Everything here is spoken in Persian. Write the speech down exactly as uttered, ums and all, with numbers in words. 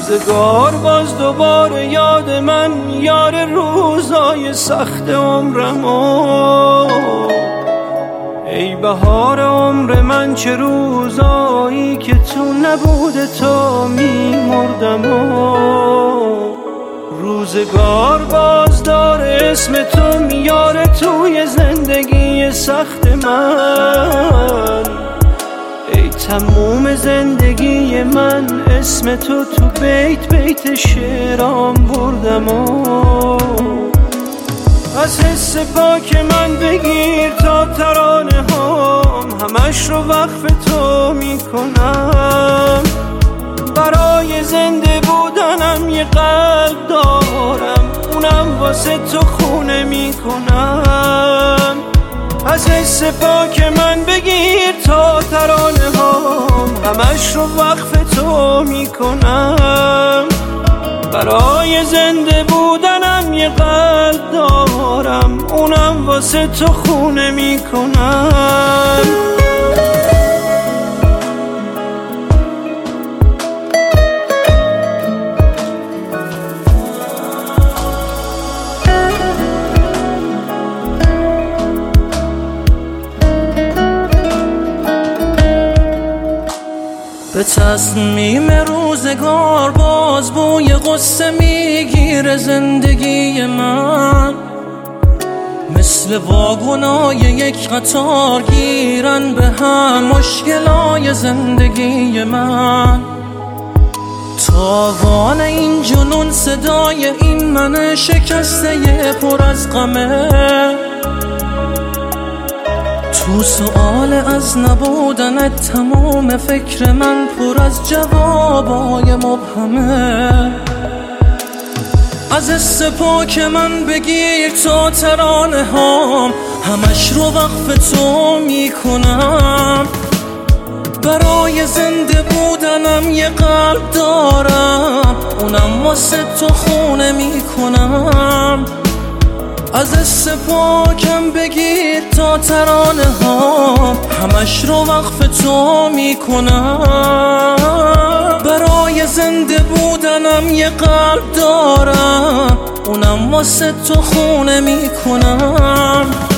روزگار باز دوباره یاد من، یار روزای سخت عمرمو. ای بهار عمر من، چه روزایی که تو نبوده تو میمردمو. روزگار باز داره اسم تو میاره توی زندگی سخت من. ای تموم زندگی من، اسم تو تو بیت بیت شعرام بردمو. از حس پاک من بگیر تا ترانه هام، همش رو وقف تو میکنم. برای زنده بودنم یه قلب دارم، اونم واسه تو خونه میکنم. از حس پاک من بگیر تا ترانه هام، همش رو وقف تو میکنم. برای زنده بودنم یه قلب دارم، اونم واسه تو خونه میکنم. به تصمیم روزگار باز بوی غصه میگیره زندگی من. مثل واگنای یک قطار گیرن به هم مشکلای زندگی من. تاوان این جنون صدای این من شکسته پر از غمه. تو سؤال از نبودنت تمام فکر من پر از جوابای مبهمه. از حس پاک من بگیر تا ترانه هام، همش رو وقف تو میکنم. برای زنده بودنم یه قلب دارم، اونم واسه تو خونه میکنم. از حس پاکم بگیر تا ترانه ها، همش رو وقف تو میکنم. برای زنده بودنم یه قلب دارم، اونم واسه تو خونه میکنم.